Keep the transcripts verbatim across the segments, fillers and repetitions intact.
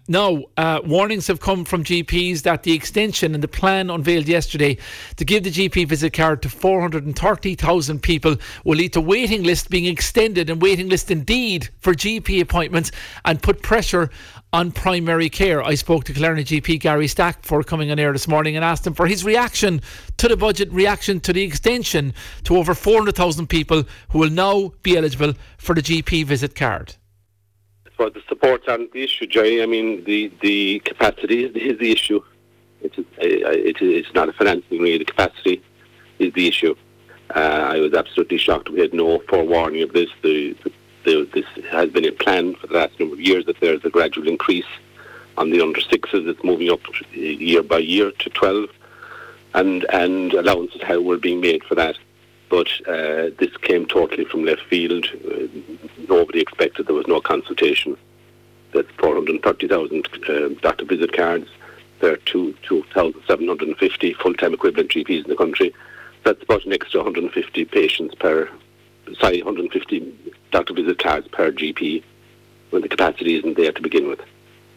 Now, uh, warnings have come from G Ps that the extension and the plan unveiled yesterday to give the G P visit card to four hundred thirty thousand people will lead to waiting lists being extended, and waiting lists indeed for G P appointments, and put pressure on primary care. I spoke to Killarney G P Gary Stack before coming on air this morning and asked him for his reaction to the budget, reaction to the extension to over four hundred thousand people who will now be eligible for the G P visit card. For the support on the issue, Jerry, I mean, the, the capacity is, is the issue. It is, it is, it's not a financing really. The capacity is the issue. Uh, I was absolutely shocked. We had no forewarning of this. The, the, this has been a plan for the last number of years that there's a gradual increase on the under sixes. It's moving up year by year to twelve, and, and allowances how were being made for that. But uh, this came totally from left field. Uh, nobody expected. There was no consultation. That's four hundred thirty thousand uh, doctor visit cards. There are two thousand seven hundred fifty full-time equivalent G Ps in the country. That's about an extra one hundred fifty patients per, sorry, one hundred fifty doctor visit cards per G P when the capacity isn't there to begin with.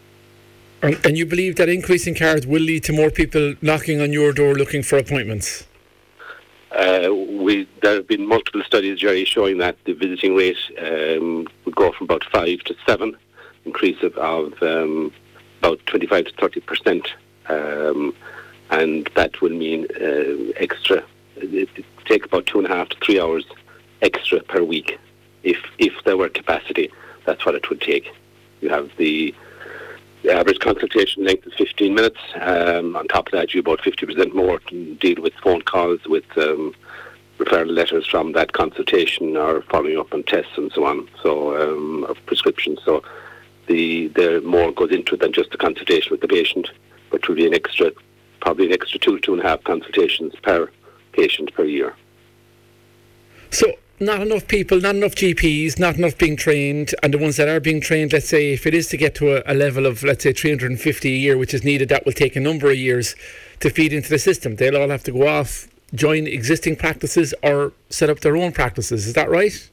And, and you believe that increasing cards will lead to more people knocking on your door looking for appointments? Uh, we, there have been multiple studies, Jerry, showing that the visiting rate um, would go from about five to seven, increase of, of um, about twenty-five to thirty percent, um, and that will mean uh, extra. It would take about two and a half to three hours extra per week, if if there were capacity. That's what it would take. You have the The average consultation length is fifteen minutes. Um, on top of that, you about fifty percent more to deal with phone calls, with um, referral letters from that consultation, or following up on tests and so on, so um, of prescriptions. So the the more goes into it than just the consultation with the patient, but will be an extra, probably an extra two, two and a half consultations per patient per year. So not enough people, not enough G Ps, not enough being trained, and the ones that are being trained, let's say, if it is to get to a, a level of, let's say, three hundred fifty a year, which is needed, that will take a number of years to feed into the system. They'll all have to go off, join existing practices, or set up their own practices. Is that right?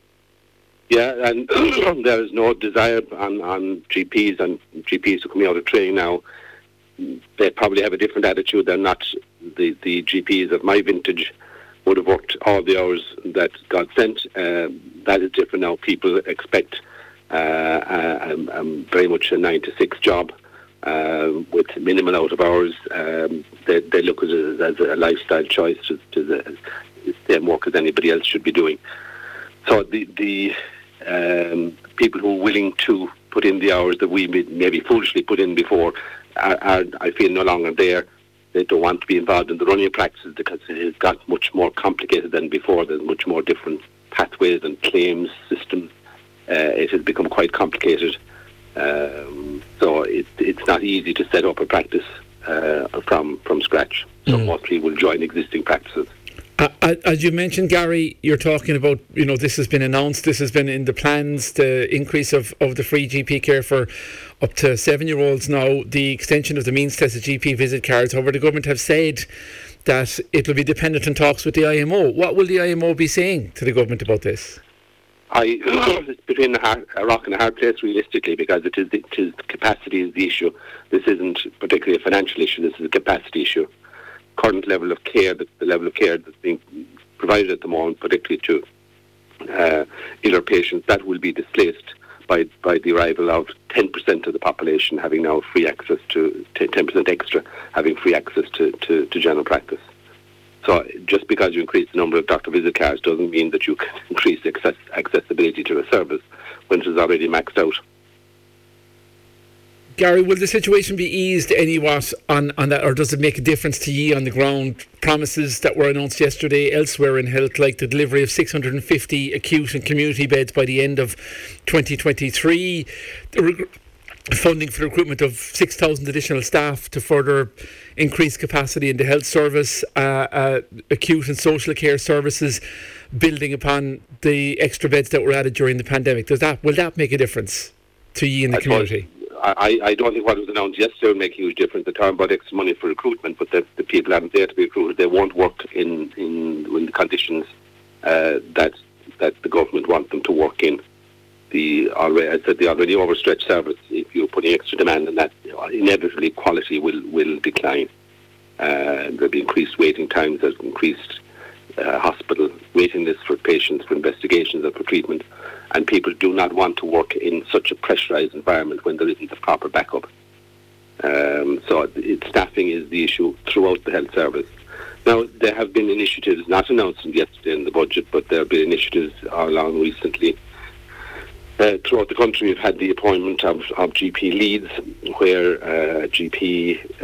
Yeah, and there is no desire on, on G Ps, and G Ps who are coming out of training now, they probably have a different attitude. They're not the, the G Ps of my vintage would have worked all the hours that God sent. Uh, that is different now. People expect uh, um, um, very much a nine to six job uh, with minimal out of hours. Um, they, they look at it as a lifestyle choice, to, to the, the same work as anybody else should be doing. So the the um, people who are willing to put in the hours that we maybe foolishly put in before are, are I feel, no longer there. They don't want to be involved in the running practices because it has got much more complicated than before. There's much more different pathways and claims systems. Uh, it has become quite complicated. Um, so it, it's not easy to set up a practice uh, from, from scratch. So mm. most people will join existing practices. Uh, as you mentioned, Gary, you're talking about, you know, this has been announced, this has been in the plans, the increase of, of the free G P care for up to seven-year-olds now, the extension of the means tested G P visit cards. However, the government have said that it will be dependent on talks with the I M O. What will the I M O be saying to the government about this? I, it's between a, hard, a rock and a hard place, realistically, because it is, it is capacity is the issue. This isn't particularly a financial issue, this is a capacity issue. Current level of care, the, the level of care that's being provided at the moment, particularly to uh, iller patients, that will be displaced by by the arrival of ten percent of the population having now free access to, ten percent extra, having free access to, to, to general practice. So just because you increase the number of doctor visit cards doesn't mean that you can increase access, accessibility to a service when it is already maxed out. Gary, will the situation be eased anywhat on, on that, or does it make a difference to ye on the ground? Promises that were announced yesterday elsewhere in health, like the delivery of six hundred fifty acute and community beds by the end of twenty twenty-three, the rec- funding for the recruitment of six thousand additional staff to further increase capacity in the health service, uh, uh, acute and social care services, building upon the extra beds that were added during the pandemic. Does that will that make a difference to ye in the I community? Suppose. I, I don't think what was announced yesterday will make a huge difference. They're talking about extra money for recruitment, but the, the people aren't there to be recruited. They won't work in, in, in the conditions uh, that that the government wants them to work in. the already, I said the already overstretched service, if you're putting extra demand on that, inevitably quality will, will decline. Uh, there'll be increased waiting times, there's increased uh, hospital waiting lists for patients, for investigations and for treatment, and people do not want to work in such a pressurised environment when there isn't a proper backup. Um, so it, staffing is the issue throughout the health service. Now, there have been initiatives, not announced yesterday in the budget, but there have been initiatives all along recently. Uh, throughout the country, we've had the appointment of, of G P leads, where uh, a G P uh,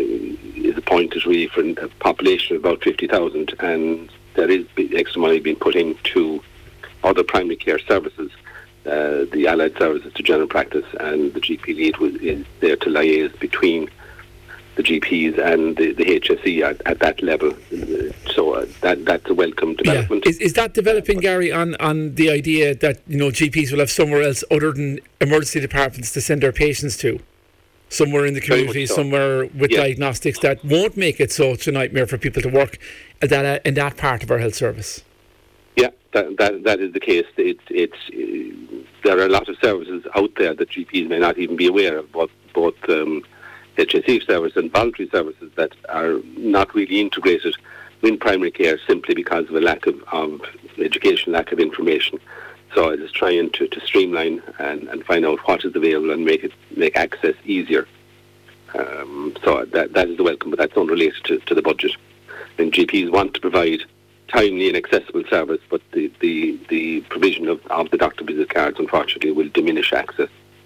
is appointed really for a population of about fifty thousand, and there is extra money being put into other primary care services, uh, the allied services to general practice, and the G P lead was, is there to liaise between the G Ps and the, the H S E at, at that level. So uh, that that's a welcome development. Yeah. Is, is that developing, Gary, on, on the idea that, you know, G Ps will have somewhere else other than emergency departments to send their patients to? Somewhere in the community, so. somewhere with yeah. diagnostics that won't make it such a nightmare for people to work in that, in that part of our health service? Yeah, that that, that is the case. It's it's uh, there are a lot of services out there that G Ps may not even be aware of, both, both um, H S E service and voluntary services that are not really integrated in primary care simply because of a lack of, of education, lack of information. So it is trying to, to streamline and, and find out what is available and make it make access easier. Um, so that that is the welcome, but that's unrelated to, to the budget. And G Ps want to provide timely and accessible service, but the, the, the provision of, of the doctor visit cards, unfortunately, will diminish access.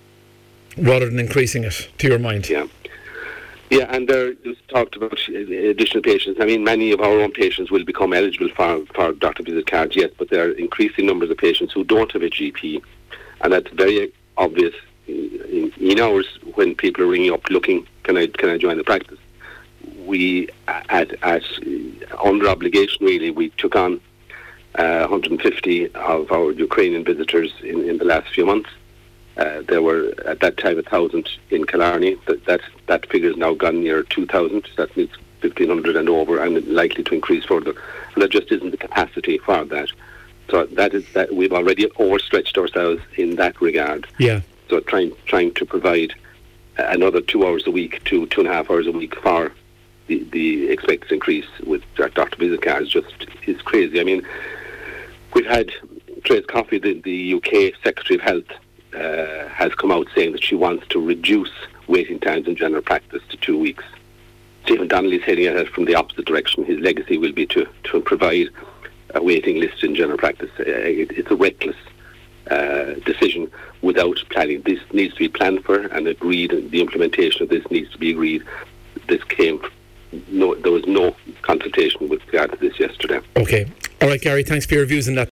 Rather than increasing it, to your mind? Yeah. Yeah, and there was talked about additional patients. I mean, many of our own patients will become eligible for, for doctor visit cards, yes, but there are increasing numbers of patients who don't have a G P, and that's very obvious in, in hours when people are ringing up looking, can I can I join the practice? We, at, at under obligation really, we took on uh, one hundred fifty of our Ukrainian visitors in, in the last few months. Uh, there were at that time a thousand in Killarney. That that, that figure has now gone near two thousand. That means fifteen hundred and over, and likely to increase further. And there just isn't the capacity for that. So that is that we've already overstretched ourselves in that regard. Yeah. So trying trying to provide another two hours a week, two two and a half hours a week for the the expected increase with doctor visit cards just is crazy. I mean, we've had Trace Coffey, the, the U K Secretary of Health, Uh, has come out saying that she wants to reduce waiting times in general practice to two weeks. Stephen Donnelly's heading it from the opposite direction. His legacy will be to, to provide a waiting list in general practice. Uh, it, it's a reckless uh, decision without planning. This needs to be planned for and agreed, and the implementation of this needs to be agreed. This came, no, there was no consultation with regard to this yesterday. Okay. All right, Gary, thanks for your views on that.